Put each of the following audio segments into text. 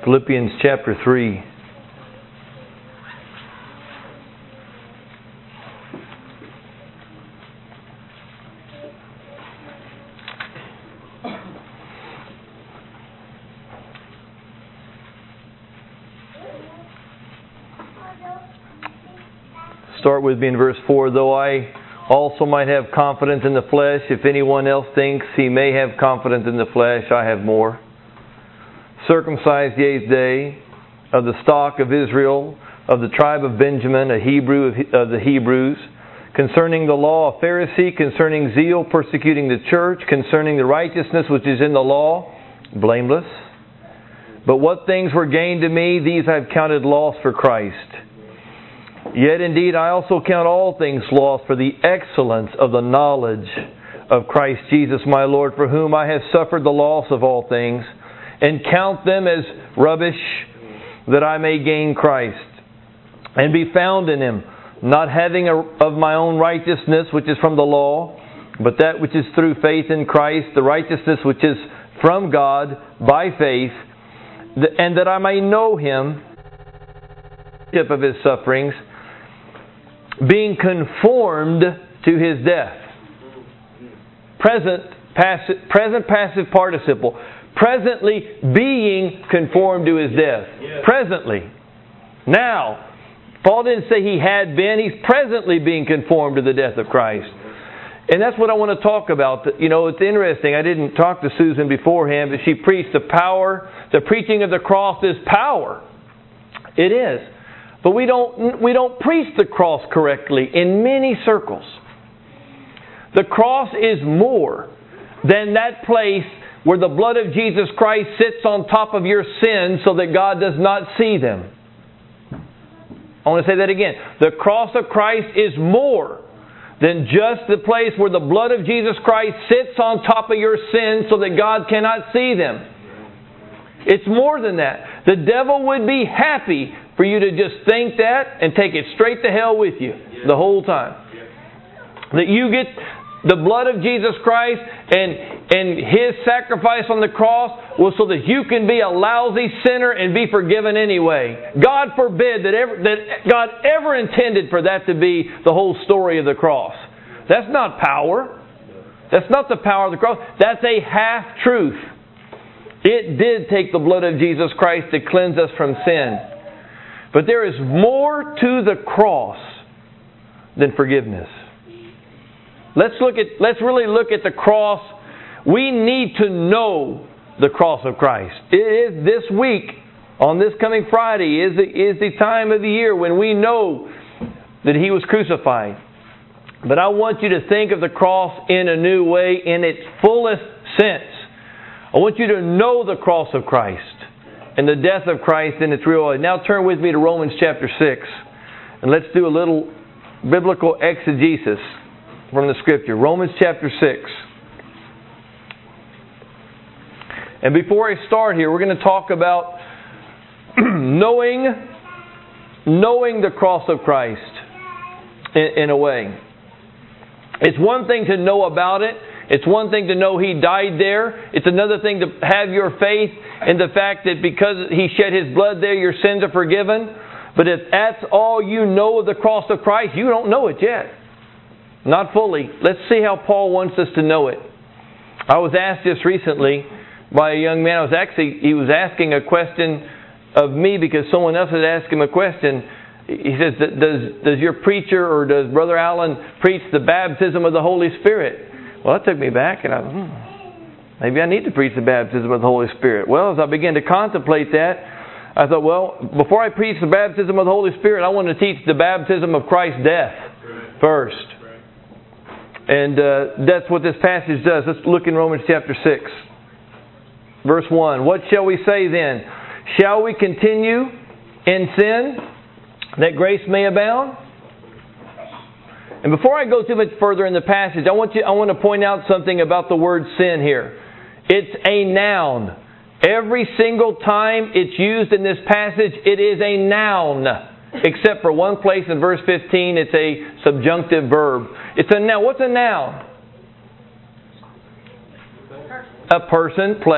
Philippians chapter 3. Start with me in verse 4. Though I also might have confidence in the flesh, if anyone else thinks he may have confidence in the flesh, I have more. Circumcised the 8th day, of the stock of Israel, of the tribe of Benjamin, a Hebrew of the Hebrews, concerning the law, a Pharisee, concerning zeal, persecuting the church, concerning the righteousness which is in the law, blameless. But what things were gained to me, these I have counted loss for Christ. Yet indeed I also count all things loss for the excellence of the knowledge of Christ Jesus my Lord, for whom I have suffered the loss of all things, and count them as rubbish, that I may gain Christ, and be found in Him, not having of my own righteousness which is from the law, but that which is through faith in Christ, the righteousness which is from God by faith, and that I may know Him, of His sufferings, being conformed to His death. Present passive participle. Presently being conformed to His death. Yes. Presently. Now, Paul didn't say he had been. He's presently being conformed to the death of Christ. And that's what I want to talk about. You know, it's interesting. I didn't talk to Susan beforehand, but she preached the power. The preaching of the cross is power. It is. But we don't preach the cross correctly in many circles. The cross is more than that place where the blood of Jesus Christ sits on top of your sins so that God does not see them. I want to say that again. The cross of Christ is more than just the place where the blood of Jesus Christ sits on top of your sins so that God cannot see them. It's more than that. The devil would be happy for you to just think that and take it straight to hell with you the whole time. That you get the blood of Jesus Christ and His sacrifice on the cross was so that you can be a lousy sinner and be forgiven anyway. God forbid that God ever intended for that to be the whole story of the cross. That's not power. That's not the power of the cross. That's a half-truth. It did take the blood of Jesus Christ to cleanse us from sin. But there is more to the cross than forgiveness. Let's really look at the cross. We need to know the cross of Christ. It is this week, on this coming Friday, is the time of the year when we know that He was crucified. But I want you to think of the cross in a new way, in its fullest sense. I want you to know the cross of Christ and the death of Christ in its real way. Now turn with me to Romans chapter 6, and let's do a little biblical exegesis from the Scripture. Romans chapter 6. And before I start here, we're going to talk about knowing the cross of Christ in a way. It's one thing to know about it. It's one thing to know He died there. It's another thing to have your faith in the fact that because He shed His blood there, your sins are forgiven. But if that's all you know of the cross of Christ, you don't know it yet. Not fully. Let's see how Paul wants us to know it. I was asked this recently by a young man. He was asking a question of me because someone else had asked him a question. He says, does your preacher or does Brother Allen preach the baptism of the Holy Spirit? Well, that took me back, and maybe I need to preach the baptism of the Holy Spirit. Well, as I began to contemplate that, I thought, well, before I preach the baptism of the Holy Spirit, I want to teach the baptism of Christ's death first. And that's what this passage does. Let's look in Romans chapter 6, verse 1. What shall we say then? Shall we continue in sin that grace may abound? And before I go too much further in the passage, I want to point out something about the word sin here. It's a noun. Every single time it's used in this passage, it is a noun. Except for one place in verse 15, it's a subjunctive verb. It's a noun. What's a noun? A person, place,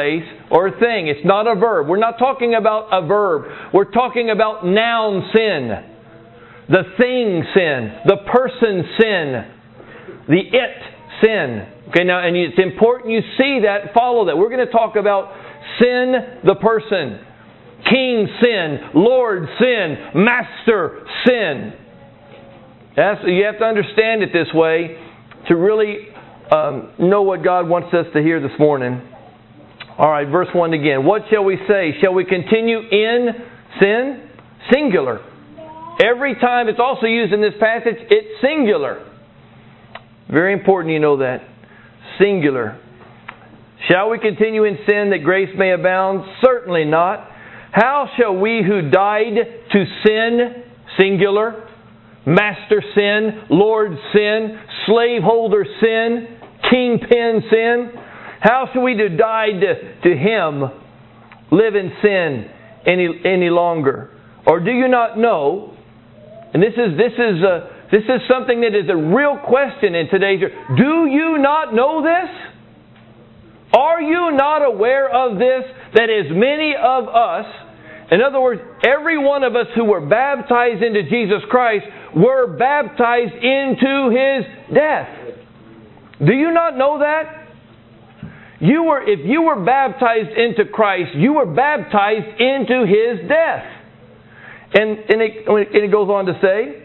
or thing. It's not a verb. We're not talking about a verb. We're talking about noun sin. The thing sin. The person sin. The it sin. Okay, now, and it's important you see that, follow that. We're going to talk about sin, the person. King sin. Lord sin. Master sin. You have to understand it this way to really know what God wants us to hear this morning. All right, verse 1 again. What shall we say? Shall we continue in sin? Singular. Every time it's also used in this passage, it's singular. Very important you know that. Singular. Shall we continue in sin that grace may abound? Certainly not. How shall we who died to sin, singular, master sin, Lord sin, slaveholder sin, kingpin sin, how shall we who died to Him live in sin any longer? Or do you not know? And this is something that is a real question in today's year. Do you not know this? Are you not aware of this? That as many of us, in other words, every one of us who were baptized into Jesus Christ were baptized into His death. Do you not know that? If you were baptized into Christ, you were baptized into His death. And it goes on to say,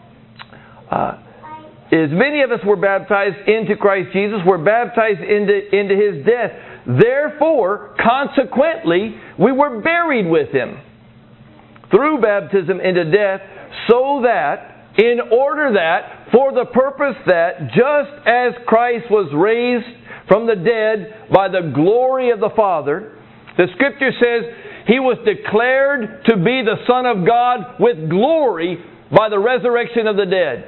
as many of us were baptized into Christ Jesus, were baptized into His death. Therefore, consequently, we were buried with Him through baptism into death, so that, in order that, for the purpose that, just as Christ was raised from the dead by the glory of the Father, the Scripture says He was declared to be the Son of God with glory by the resurrection of the dead.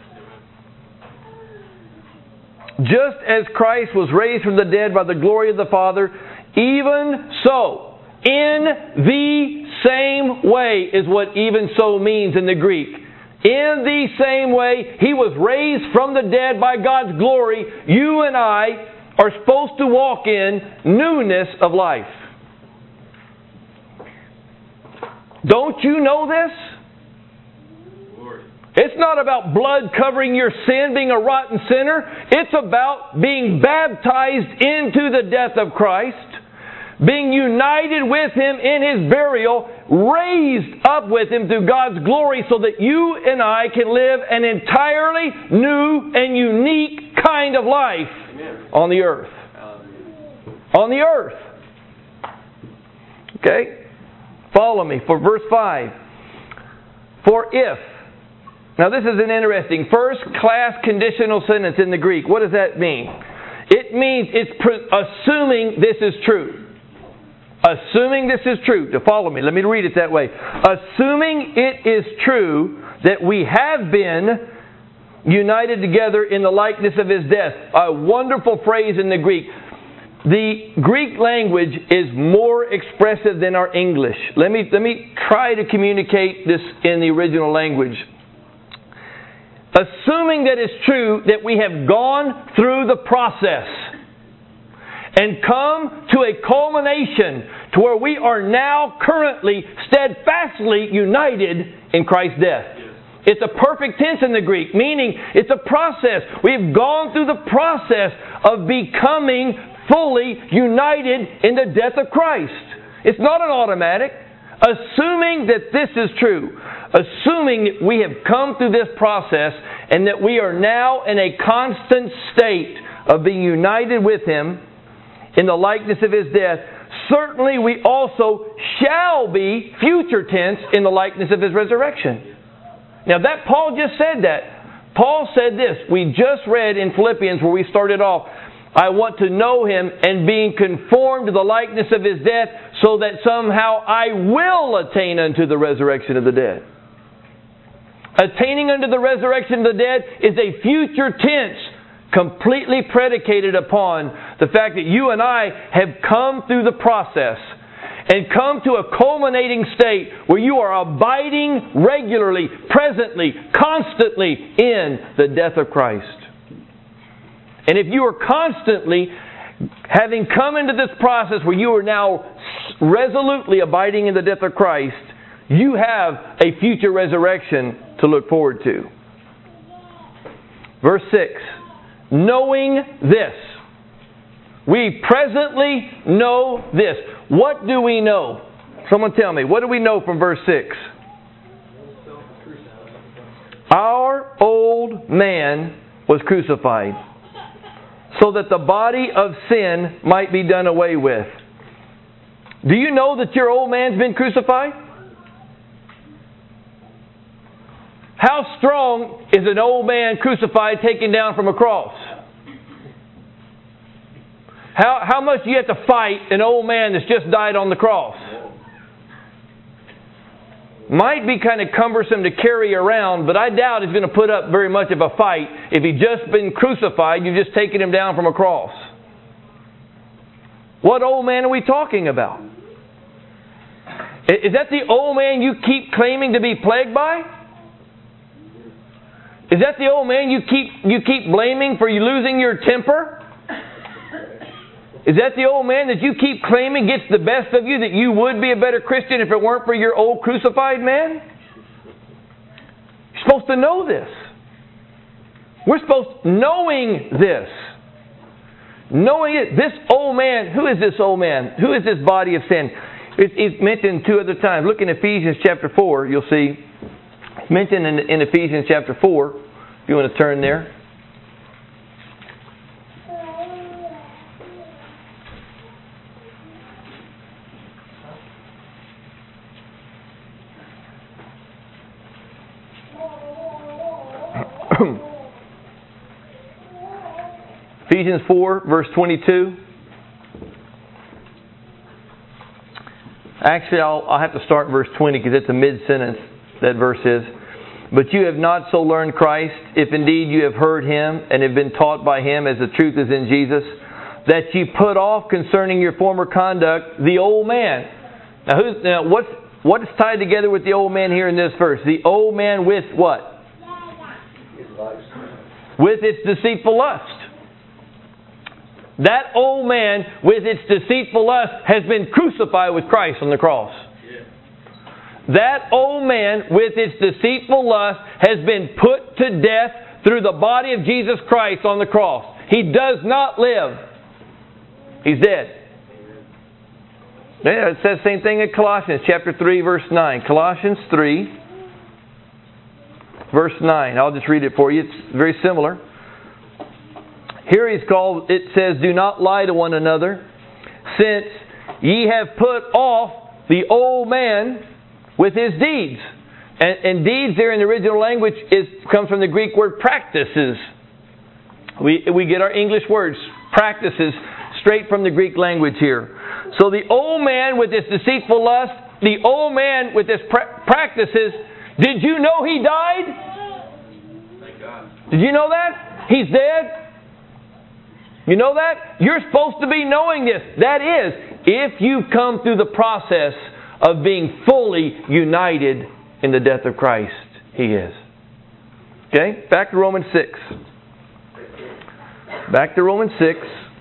Just as Christ was raised from the dead by the glory of the Father, even so, in the same way is what even so means in the Greek. In the same way He was raised from the dead by God's glory, you and I are supposed to walk in newness of life. Don't you know this? It's not about blood covering your sin, being a rotten sinner. It's about being baptized into the death of Christ, being united with Him in His burial, raised up with Him through God's glory so that you and I can live an entirely new and unique kind of life on the earth. On the earth. Okay? Follow me for verse 5. For if. Now this is an interesting first-class conditional sentence in the Greek. What does that mean? It means it's assuming this is true. Assuming this is true. To follow me, let me read it that way. Assuming it is true that we have been united together in the likeness of His death. A wonderful phrase in the Greek. The Greek language is more expressive than our English. Let me try to communicate this in the original language. Assuming that it's true that we have gone through the process and come to a culmination to where we are now currently steadfastly united in Christ's death. It's a perfect tense in the Greek, meaning it's a process. We've gone through the process of becoming fully united in the death of Christ. It's not an automatic. Assuming that this is true, assuming that we have come through this process and that we are now in a constant state of being united with Him in the likeness of His death, certainly we also shall be, future tense, in the likeness of His resurrection. Now that Paul just said that. Paul said this. We just read in Philippians where we started off, I want to know Him and being conformed to the likeness of His death so that somehow I will attain unto the resurrection of the dead. Attaining unto the resurrection of the dead is a future tense completely predicated upon the fact that you and I have come through the process and come to a culminating state where you are abiding regularly, presently, constantly in the death of Christ. And if you are constantly Having come into this process where you are now resolutely abiding in the death of Christ, you have a future resurrection to look forward to. Verse 6. Knowing this. We presently know this. What do we know? Someone tell me. What do we know from verse 6? Our old man was crucified, so that the body of sin might be done away with. Do you know that your old man's been crucified? How strong is an old man crucified taken down from a cross? How much do you have to fight an old man that's just died on the cross? Might be kind of cumbersome to carry around, but I doubt he's going to put up very much of a fight. If he'd just been crucified, you've just taken him down from a cross. What old man are we talking about? Is that the old man you keep claiming to be plagued by? Is that the old man you keep blaming for you losing your temper? Is that the old man that you keep claiming gets the best of you, that you would be a better Christian if it weren't for your old crucified man? You're supposed to know this. We're supposed, knowing this. Knowing it, this old man, who is this old man? Who is this body of sin? It's mentioned two other times. Look in Ephesians chapter 4, you'll see. It's mentioned in Ephesians chapter 4, if you want to turn there. Ephesians 4, verse 22. Actually, I'll have to start verse 20 because it's a mid-sentence, that verse is. But you have not so learned Christ, if indeed you have heard Him and have been taught by Him as the truth is in Jesus, that ye put off concerning your former conduct the old man. Now what is tied together with the old man here in this verse? The old man with what? With its deceitful lust. That old man with its deceitful lust has been crucified with Christ on the cross. That old man with its deceitful lust has been put to death through the body of Jesus Christ on the cross. He does not live. He's dead. Yeah, it says the same thing in Colossians chapter 3 verse 9. Colossians 3 verse 9. I'll just read it for you. It's very similar. Here it says, do not lie to one another, since ye have put off the old man with his deeds. And deeds there in the original language comes from the Greek word practices. We get our English words, practices, straight from the Greek language here. So the old man with his deceitful lust, the old man with his practices, did you know he died? Thank God. Did you know that? He's dead. You know that? You're supposed to be knowing this. That is, if you've come through the process of being fully united in the death of Christ. He is. Okay? Back to Romans 6. Back to Romans 6.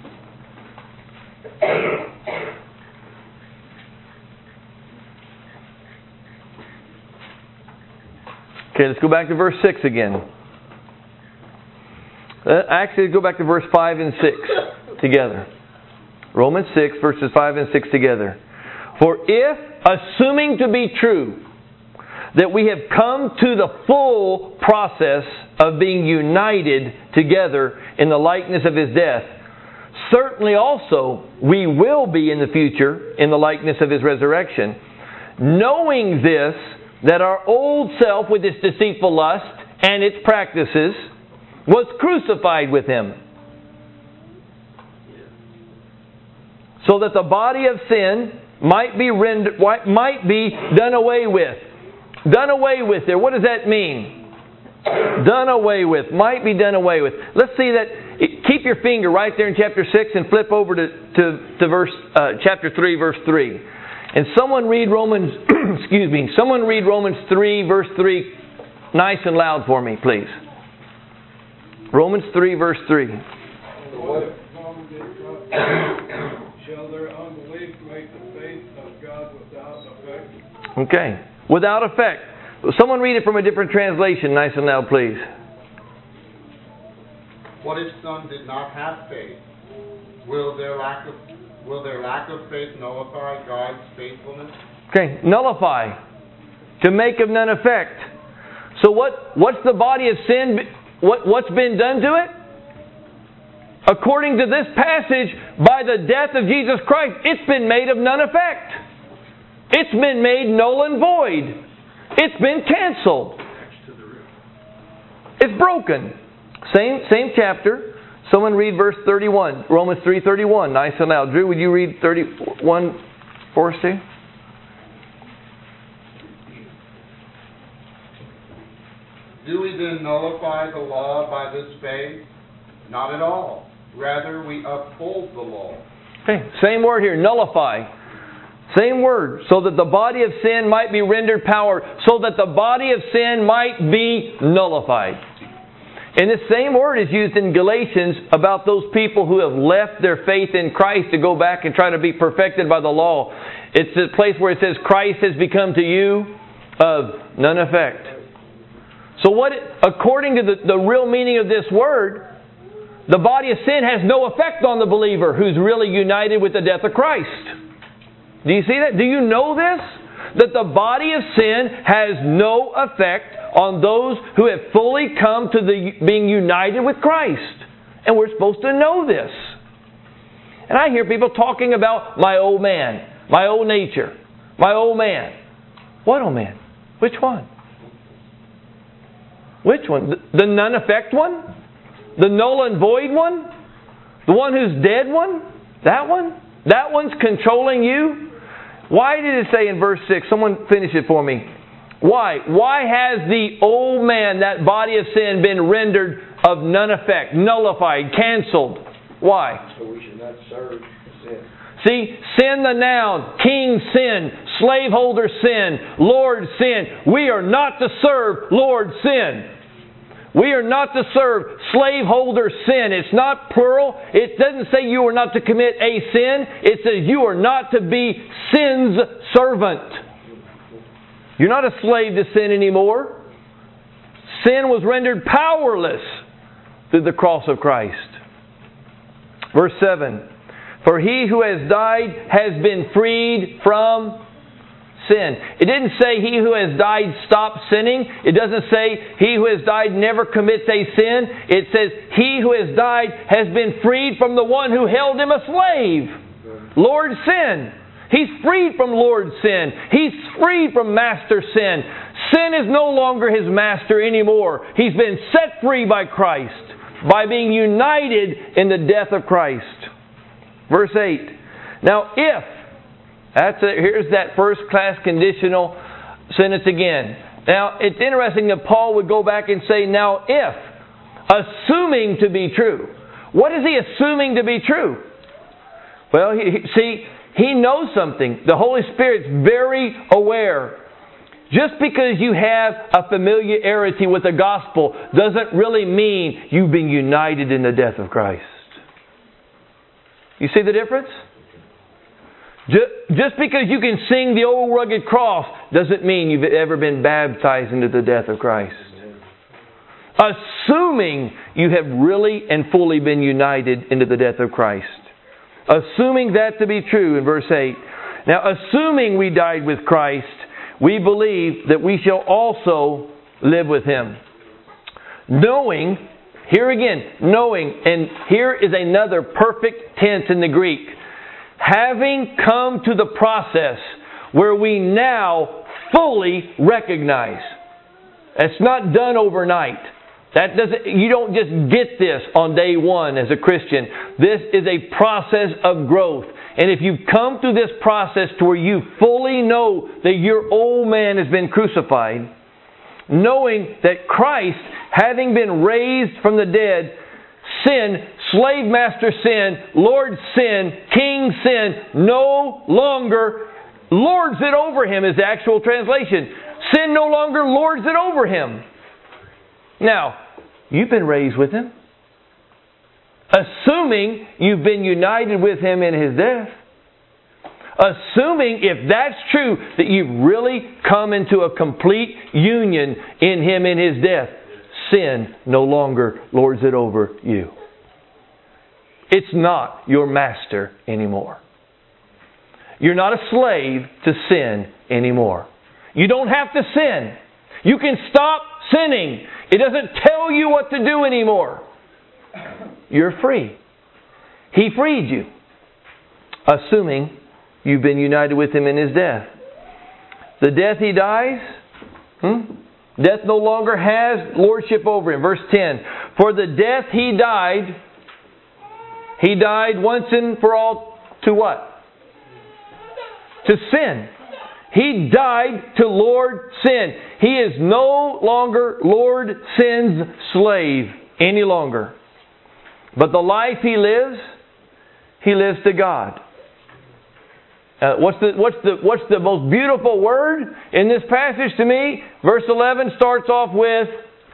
Okay, let's go back to verse 6 again. Actually, go back to verse 5 and 6 together. Romans 6, verses 5 and 6 together. For if, assuming to be true, that we have come to the full process of being united together in the likeness of His death, certainly also we will be in the future in the likeness of His resurrection, knowing this, that our old self with its deceitful lust and its practices was crucified with Him, so that the body of sin might be done away with. Done away with there. What does that mean? Done away with. Might be done away with. Let's see that. Keep your finger right there in chapter 6 and flip over to verse chapter 3, verse 3. And someone read Romans, excuse me, someone read Romans 3, verse 3 nice and loud for me, please. Romans 3, verse 3. Shall their unbelief make the faith of God without effect? Okay. Without effect. Someone read it from a different translation, nice and loud, please. What if some did not have faith? Will their lack of faith nullify God's faithfulness? Okay, nullify. To make of none effect. So what's the body of sin? What's been done to it? According to this passage, by the death of Jesus Christ, it's been made of none effect. It's been made null and void. It's been canceled. It's broken. Same chapter. Someone read verse 31. Romans 3:31. Nice and loud. Drew, would you read 31 for us too? Do we then nullify the law by this faith? Not at all. Rather, we uphold the law. Okay, same word here, nullify. Same word, so that the body of sin might be rendered power, so that the body of sin might be nullified. And this same word is used in Galatians about those people who have left their faith in Christ to go back and try to be perfected by the law. It's a place where it says, Christ has become to you of none effect. So according to the real meaning of this word, the body of sin has no effect on the believer who's really united with the death of Christ. Do you see that? Do you know this? That the body of sin has no effect on those who have fully come to being united with Christ. And we're supposed to know this. And I hear people talking about my old man, my old nature, my old man. What old man? Which one? Which one? The none effect one? The null and void one? The one who's dead one? That one? That one's controlling you? Why did it say in verse 6? Someone finish it for me. Why? Why has the old man, that body of sin, been rendered of none effect, nullified, canceled? Why? So we should not serve sin. See, sin the noun, king sin, slaveholder sin, Lord sin. We are not to serve Lord sin. We are not to serve slaveholder sin. It's not plural. It doesn't say you are not to commit a sin. It says you are not to be sin's servant. You're not a slave to sin anymore. Sin was rendered powerless through the cross of Christ. Verse 7. For he who has died has been freed from sin. It didn't say he who has died stopped sinning. It doesn't say he who has died never commits a sin. It says he who has died has been freed from the one who held him a slave. Lord sin. He's freed from Lord sin. He's freed from master sin. Sin is no longer his master anymore. He's been set free by Christ by being united in the death of Christ. Verse 8. Now if, here's that first class conditional sentence again. Now it's interesting that Paul would go back and say, now if, assuming to be true. What is he assuming to be true? Well, he knows something. The Holy Spirit's very aware. Just because you have a familiarity with the gospel doesn't really mean you've been united in the death of Christ. You see the difference? Just because you can sing the old rugged cross doesn't mean you've ever been baptized into the death of Christ. Assuming you have really and fully been united into the death of Christ. Assuming that to be true in verse 8. Now, assuming we died with Christ, we believe that we shall also live with Him. Knowing, here again, knowing, and here is another perfect tense in the Greek. Having come to the process where we now fully recognize. It's not done overnight. You don't just get this on day one as a Christian. This is a process of growth. And if you come through this process to where you fully know that your old man has been crucified, knowing that Christ, having been raised from the dead, sin, slave master sin, Lord sin, King sin, no longer lords it over him is the actual translation. Sin no longer lords it over him. Now, you've been raised with Him. Assuming you've been united with Him in His death. Assuming, if that's true, that you've really come into a complete union in Him in His death. Sin no longer lords it over you. It's not your master anymore. You're not a slave to sin anymore. You don't have to sin. You can stop sinning. It doesn't tell you what to do anymore. You're free. He freed you. Assuming you've been united with Him in His death. The death He dies, death no longer has lordship over Him. Verse 10. For the death He died once and for all to what? To sin. He died to lord sin. He is no longer Lord sin's slave any longer. But the life He lives to God. What's the most beautiful word in this passage to me? Verse 11 starts off with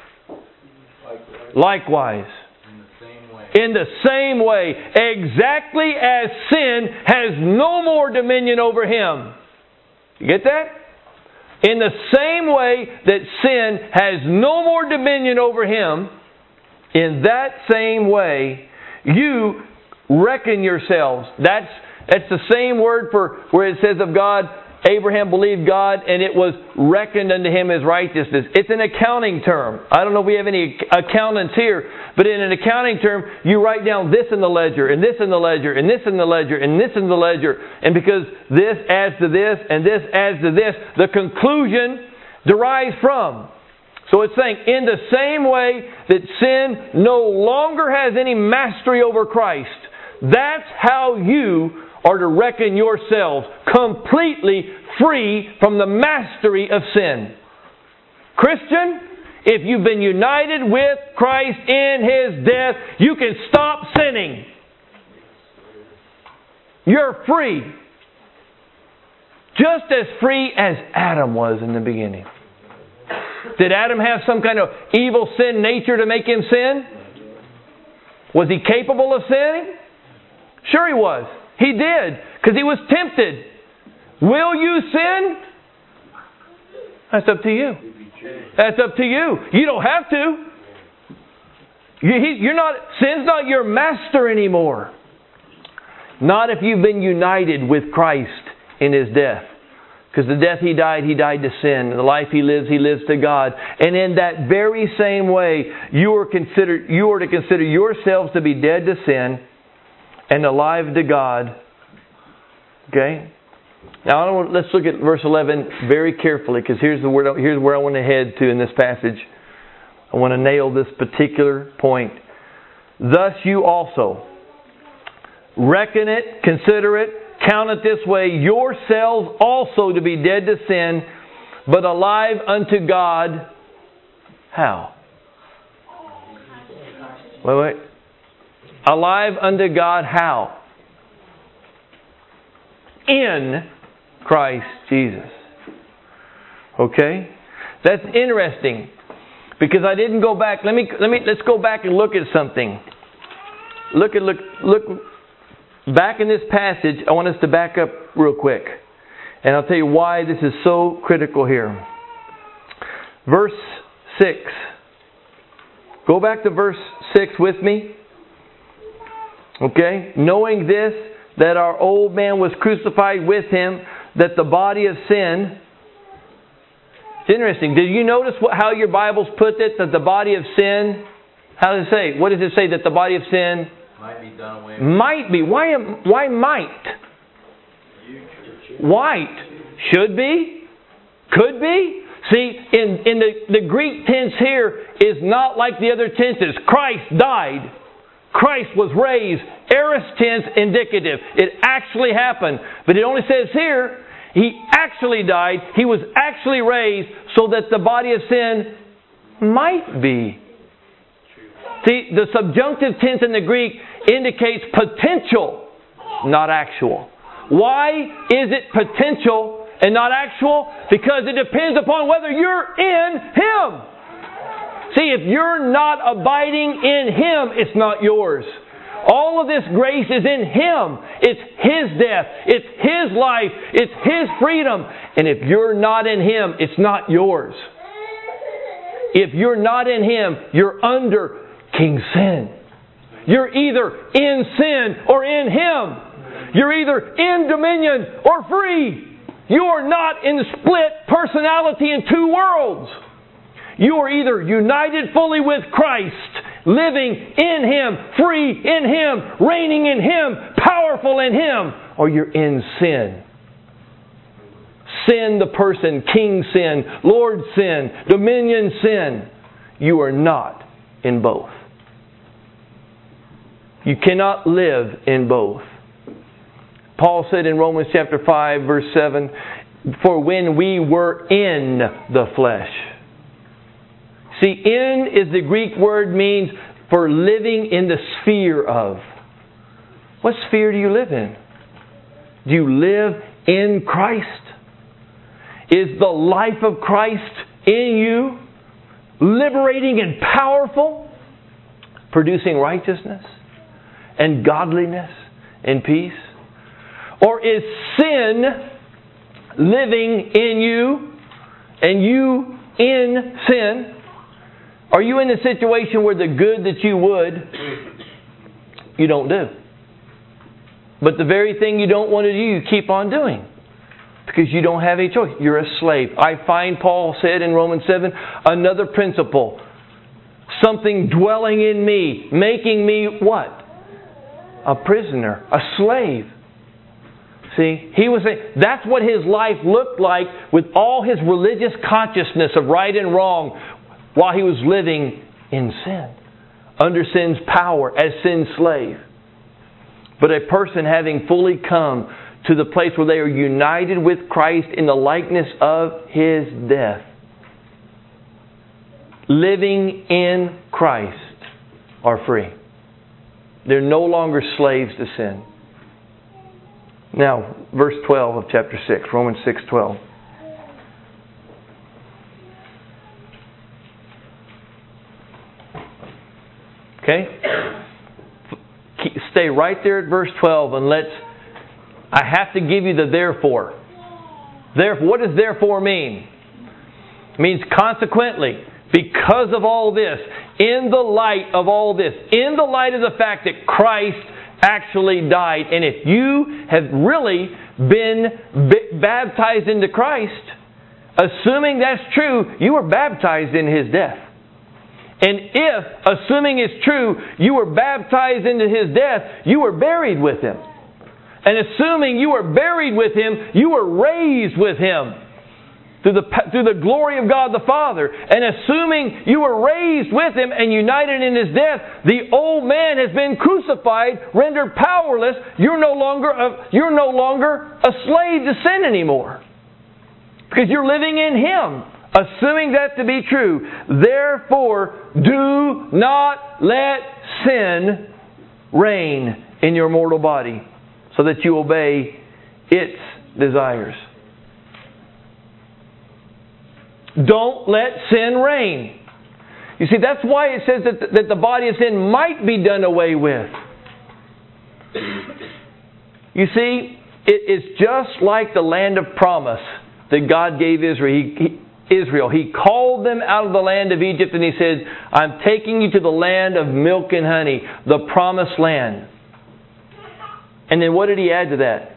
likewise. In the same way. Exactly as sin has no more dominion over him. You get that? In the same way that sin has no more dominion over him, in that same way, you reckon yourselves. That's the same word for where it says of God, Abraham believed God and it was reckoned unto him as righteousness. It's an accounting term. I don't know if we have any accountants here, but in an accounting term, you write down this in the ledger, and this in the ledger, and this in the ledger, and this in the ledger. And because this adds to this, and this adds to this, the conclusion derives from. So it's saying, in the same way that sin no longer has any mastery over Christ, that's how you are to reckon yourselves completely free from the mastery of sin. Christian, if you've been united with Christ in His death, you can stop sinning. You're free. Just as free as Adam was in the beginning. Did Adam have some kind of evil sin nature to make him sin? Was he capable of sinning? Sure he was. He did, because he was tempted. Will you sin? That's up to you. That's up to you. You don't have to. Sin's not your master anymore. Not if you've been united with Christ in His death. Because the death He died to sin. The life He lives to God. And in that very same way, you are to consider yourselves to be dead to sin and alive to God. Okay? Now let's look at verse 11 very carefully, because here's where I want to head to in this passage. I want to nail this particular point. Thus you also reckon it, consider it, count it this way, yourselves also to be dead to sin, but alive unto God. How? Wait. Alive unto God how? In Christ Jesus. Okay? That's interesting. Because I didn't go back. Let's go back and look at something. Look back in this passage. I want us to back up real quick. And I'll tell you why this is so critical here. Verse 6. Go back to verse 6 with me. Okay? Knowing this, that our old man was crucified with Him, that the body of sin... It's interesting. Did you notice how your Bibles put it? That the body of sin... How does it say? What does it say? That the body of sin... Might be done away with. Might be. Why might? Might. Should be. Could be. See, in the Greek tense here is not like the other tenses. Christ died. Christ was raised. Aorist tense indicative. It actually happened. But it only says here, He actually died. He was actually raised so that the body of sin might be. See, the subjunctive tense in the Greek indicates potential, not actual. Why is it potential and not actual? Because it depends upon whether you're in Him. See, if you're not abiding in Him, it's not yours. All of this grace is in Him. It's His death. It's His life. It's His freedom. And if you're not in Him, it's not yours. If you're not in Him, you're under King Sin. You're either in sin or in Him. You're either in dominion or free. You are not in split personality in two worlds. You are either united fully with Christ, living in Him, free in Him, reigning in Him, powerful in Him, or you're in sin. Sin, the person, King Sin, Lord Sin, Dominion Sin. You are not in both. You cannot live in both. Paul said in Romans chapter 5, verse 7, "For when we were in the flesh." See, in is the Greek word means for living in the sphere of. What sphere do you live in? Do you live in Christ? Is the life of Christ in you liberating and powerful, producing righteousness and godliness and peace? Or is sin living in you and you in sin? Are you in a situation where the good that you would, you don't do? But the very thing you don't want to do, you keep on doing. Because you don't have a choice. You're a slave. I find Paul said in Romans 7, another principle. Something dwelling in me, making me what? A prisoner, a slave. See, he was saying that's what his life looked like with all his religious consciousness of right and wrong while he was living in sin, under sin's power, as sin's slave. But a person having fully come to the place where they are united with Christ in the likeness of His death, living in Christ, are free. They're no longer slaves to sin. Now, verse 12 of chapter 6, Romans 6:12. Okay? Stay right there at verse 12 and I have to give you the therefore. Therefore, what does therefore mean? It means consequently, because of all this, in the light of all this, in the light of the fact that Christ actually died, and if you have really been baptized into Christ, assuming that's true, you were baptized in His death. And if, assuming it's true, you were baptized into His death, you were buried with Him. And assuming you were buried with Him, you were raised with Him through the glory of God the Father. And assuming you were raised with Him and united in His death, the old man has been crucified, rendered powerless. You're no longer a slave to sin anymore. Because you're living in Him. Assuming that to be true, therefore do not let sin reign in your mortal body, so that you obey its desires. Don't let sin reign. You see, that's why it says that the body of sin might be done away with. You see, it is just like the land of promise that God gave Israel. He called them out of the land of Egypt and He said, I'm taking you to the land of milk and honey, the promised land. And then what did He add to that?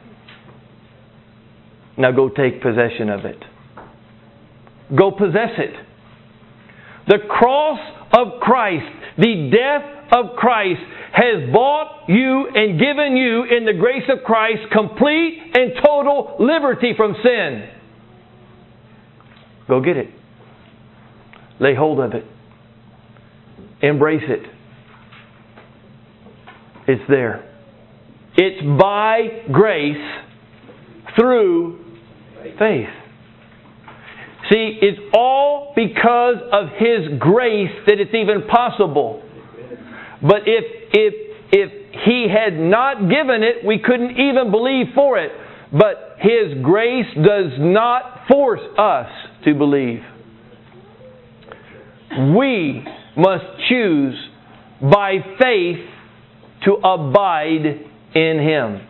Now go take possession of it. Go possess it. The cross of Christ, the death of Christ, has bought you and given you in the grace of Christ complete and total liberty from sin. Go get it. Lay hold of it. Embrace it. It's there. It's by grace through faith. See, it's all because of His grace that it's even possible. But if He had not given it, we couldn't even believe for it. But His grace does not force us to believe. We must choose by faith to abide in Him.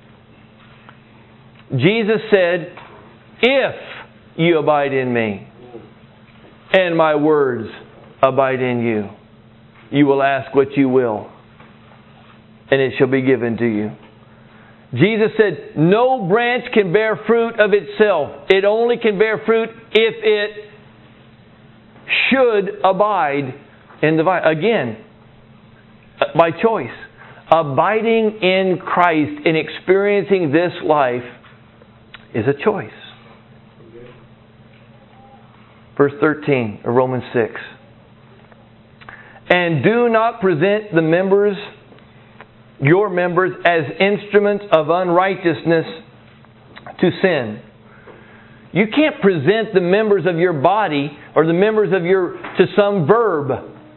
Jesus said, if you abide in me, and my words abide in you, you will ask what you will, and it shall be given to you. Jesus said, no branch can bear fruit of itself. It only can bear fruit if it should abide in the vine. Again, by choice. Abiding in Christ and experiencing this life is a choice. Verse 13 of Romans 6. And do not present your members as instruments of unrighteousness to sin. You can't present the members of your body or the members of to some verb.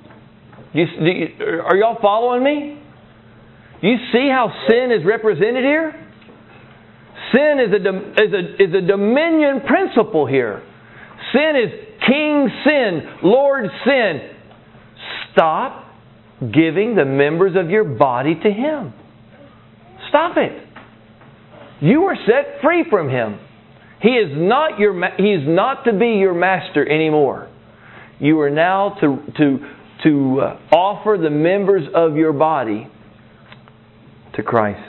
Are y'all following me? You see how sin is represented here? Sin is a dominion principle here. Sin is King sin, Lord sin. Stop giving the members of your body to Him. Stop it. You are set free from Him. He is not to be your master anymore. You are now to offer the members of your body to Christ.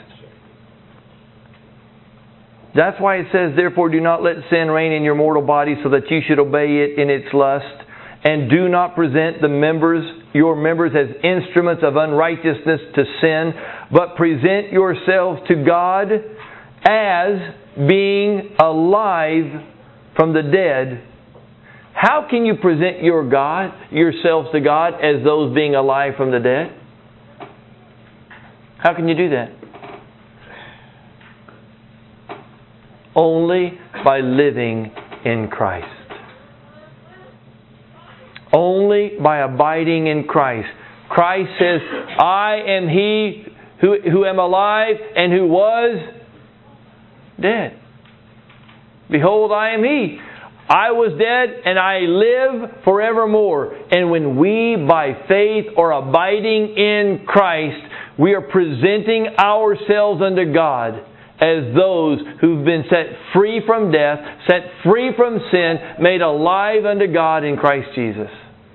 That's why it says, therefore do not let sin reign in your mortal body so that you should obey it in its lust. And do not present your members as instruments of unrighteousness to sin, but present yourselves to God as being alive from the dead. How can you present yourselves to God as those being alive from the dead? How can you do that? Only by living in Christ. Only by abiding in Christ. Christ says, I am He who am alive and who was dead. Behold, I am He. I was dead and I live forevermore. And when we, by faith, are abiding in Christ, we are presenting ourselves unto God as those who've been set free from death, set free from sin, made alive unto God in Christ Jesus.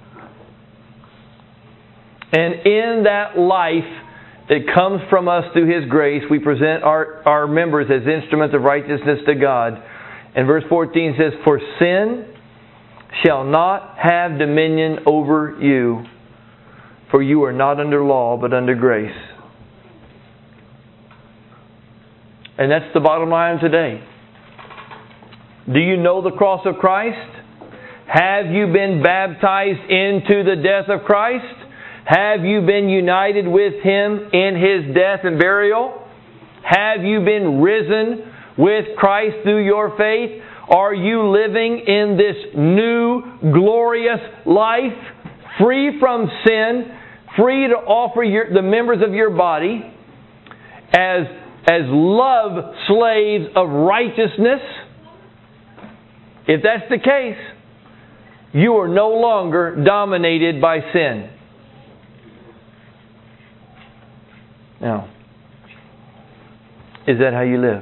And in that life that comes from us through His grace, we present our members as instruments of righteousness to God. And verse 14 says, for sin shall not have dominion over you, for you are not under law, but under grace. And that's the bottom line today. Do you know the cross of Christ? Have you been baptized into the death of Christ? Have you been united with Him in His death and burial? Have you been risen with Christ through your faith? Are you living in this new glorious life, free from sin, free to offer the members of your body as love slaves of righteousness? If that's the case, you are no longer dominated by sin. Now, is that how you live?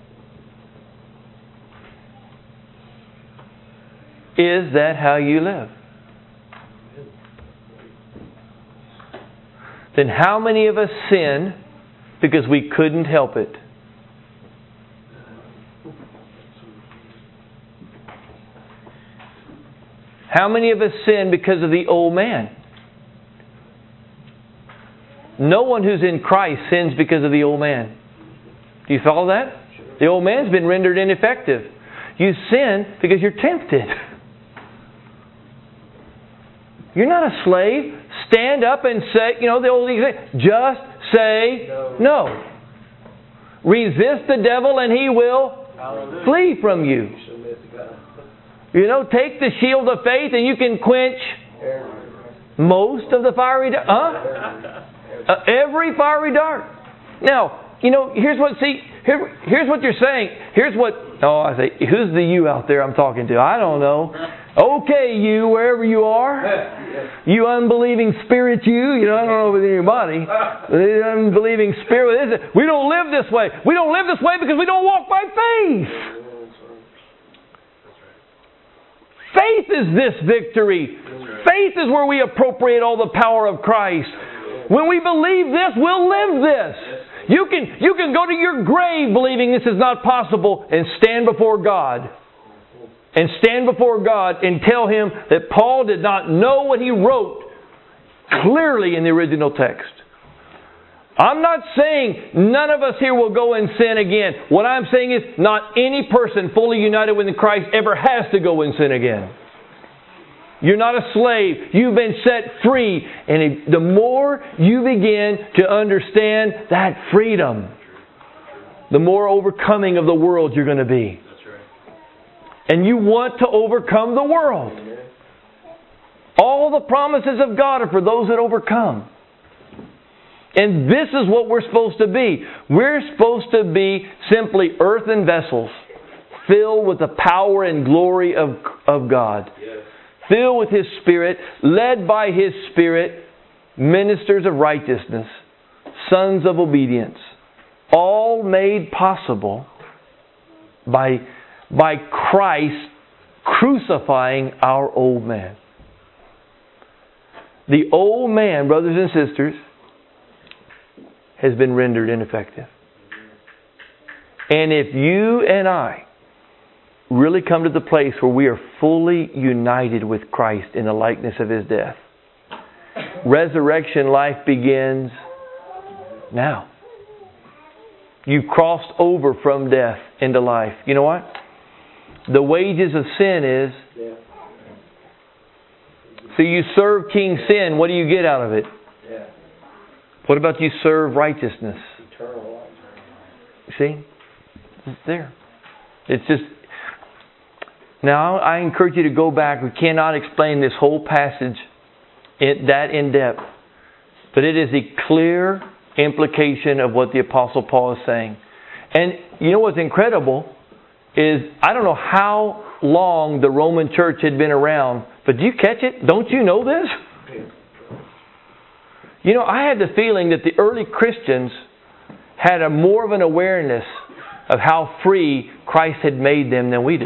Is that how you live? Then how many of us sin because we couldn't help it? How many of us sin because of the old man? No one who's in Christ sins because of the old man. Do you follow that? The old man's been rendered ineffective. You sin because you're tempted. You're not a slave. Stand up and say, the old thing, just say no. Resist the devil and he will flee from you. Take the shield of faith and you can quench most of the fiery dart. Every fiery dart. Now, here's what you're saying. I say, who's the you out there I'm talking to? I don't know. Okay, you, wherever you are. You unbelieving spirit, you know, I don't know with anybody. The unbelieving spirit. We don't live this way. We don't live this way because we don't walk by faith. Faith is this victory. Faith is where we appropriate all the power of Christ. When we believe this, we'll live this. You can go to your grave believing this is not possible and stand before God. And stand before God and tell Him that Paul did not know what he wrote clearly in the original text. I'm not saying none of us here will go and sin again. What I'm saying is not any person fully united with Christ ever has to go and sin again. You're not a slave. You've been set free. And the more you begin to understand that freedom, the more overcoming of the world you're going to be. And you want to overcome the world. All the promises of God are for those that overcome. And this is what we're supposed to be. We're supposed to be simply earthen vessels filled with the power and glory of God. Filled with His Spirit, led by His Spirit, ministers of righteousness, sons of obedience. All made possible by Christ crucifying our old man. The old man, brothers and sisters, has been rendered ineffective. And if you and I really come to the place where we are fully united with Christ in the likeness of His death, resurrection life begins now. You've crossed over from death into life. You know what? The wages of sin is... So you serve King Sin, what do you get out of it? What about you serve righteousness? Eternal life. See? It's there. It's just... Now, I encourage you to go back. We cannot explain this whole passage that in depth. But it is a clear implication of what the Apostle Paul is saying. And you know what's incredible is, I don't know how long the Roman church had been around, but do you catch it? Don't you know this? You know, I had the feeling that the early Christians had more of an awareness of how free Christ had made them than we do.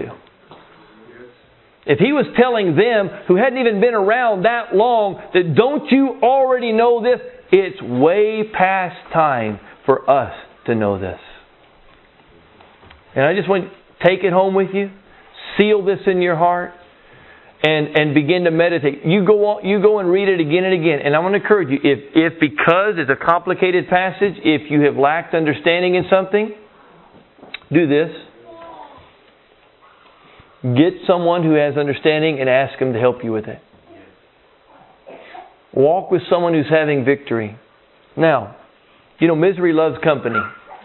If He was telling them, who hadn't even been around that long, that don't you already know this? It's way past time for us to know this. And I just want to take it home with you. Seal this in your heart. And begin to meditate. You go and read it again and again. And I want to encourage you, if because it's a complicated passage, if you have lacked understanding in something, do this. Get someone who has understanding and ask them to help you with it. Walk with someone who's having victory. Now, you know, misery loves company.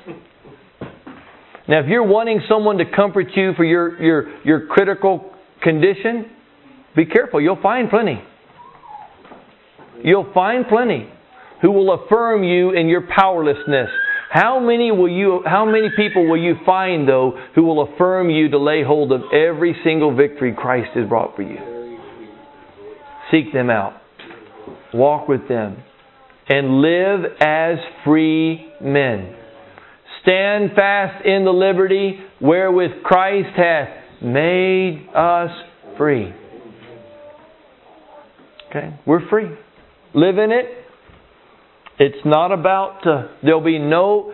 Now, if you're wanting someone to comfort you for your critical condition, be careful. You'll find plenty. You'll find plenty who will affirm you in your powerlessness. How many people will you find, though, who will affirm you to lay hold of every single victory Christ has brought for you? Seek them out. Walk with them. And live as free men. Stand fast in the liberty wherewith Christ hath made us free. Okay? We're free. Live in it. It's not about... there'll be none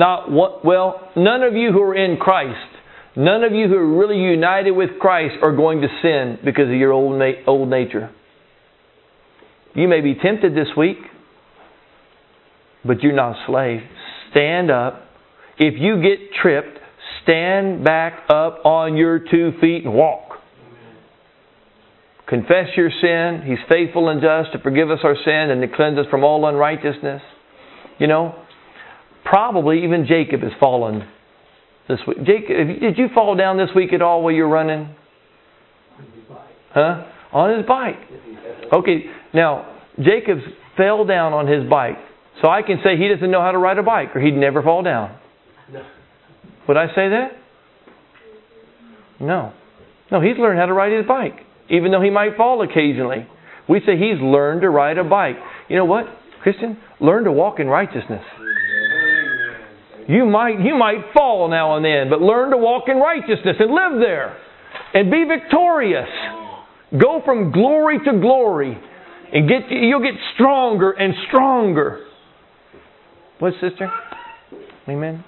of you who are in Christ, none of you who are really united with Christ are going to sin because of your old nature. You may be tempted this week, but you're not a slave. Stand up. If you get tripped, stand back up on your 2 feet and walk. Confess your sin. He's faithful and just to forgive us our sin and to cleanse us from all unrighteousness. You know, probably even Jacob has fallen this week. Jacob, did you fall down this week at all while you were running? Huh? On his bike. Okay, now, Jacob fell down on his bike. So I can say he doesn't know how to ride a bike or he'd never fall down. Would I say that? No. No, he's learned how to ride his bike. even though he might fall occasionally. We say he's learned to ride a bike. You know what, Christian? Learn to walk in righteousness. You might fall now and then, but learn to walk in righteousness and live there. And be victorious. Go from glory to glory. And you'll get stronger and stronger. What, sister? Amen?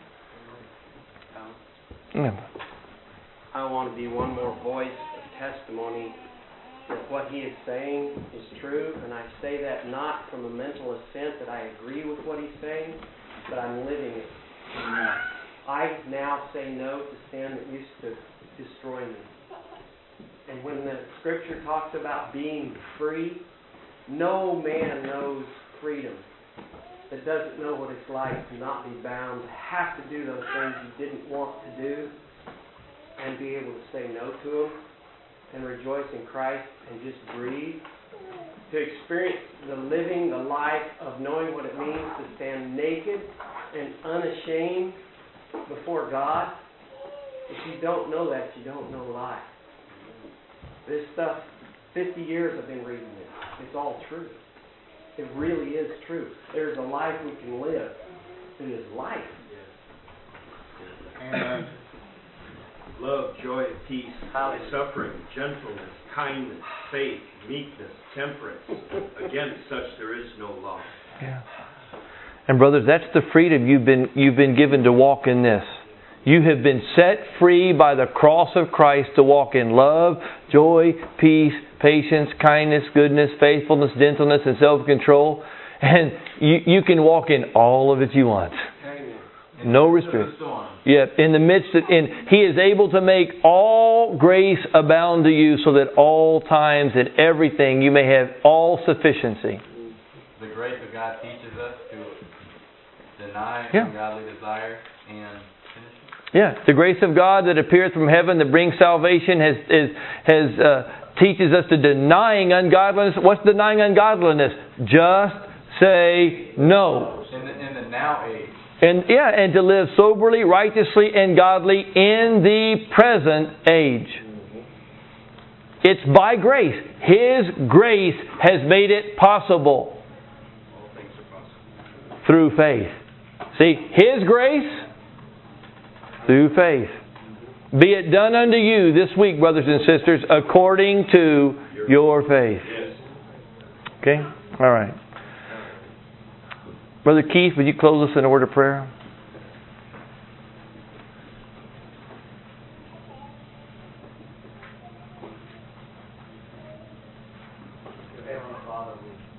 I want to be one more voice of testimony that what he is saying is true. And I say that not from a mental assent that I agree with what he's saying, but I'm living it. I now say no to sin that used to destroy me. And when the Scripture talks about being free, no man knows freedom that doesn't know what it's like to not be bound, to have to do those things you didn't want to do, and be able to say no to them, and rejoice in Christ, and just breathe. To experience the life of knowing what it means to stand naked and unashamed before God. If you don't know that, you don't know life. This stuff, 50 years I've been reading it. It's all true. It really is true. There's a life we can live. It is life. Amen. Love, joy, peace, suffering, gentleness, kindness, faith, meekness, temperance. Against such there is no law. Yeah. And brothers, that's the freedom you've been given to walk in this. You have been set free by the cross of Christ to walk in love, joy, peace, patience, kindness, goodness, faithfulness, gentleness, and self-control. And you can walk in all of it you want. No restriction. Yeah, in the midst of, He is able to make all grace abound to you, so that all times and everything you may have all sufficiency. The grace of God teaches us to deny ungodly desire and finish it. Yeah, the grace of God that appeareth from heaven that brings salvation teaches us to denying ungodliness. What's denying ungodliness? Just say no. In the now age. And to live soberly, righteously, and godly in the present age. It's by grace. His grace has made it possible. All things are possible. Through faith. See, His grace through faith. Be it done unto you this week, brothers and sisters, according to your faith. Okay? All right. Brother Keith, would you close us in a word of prayer? Heavenly Father, we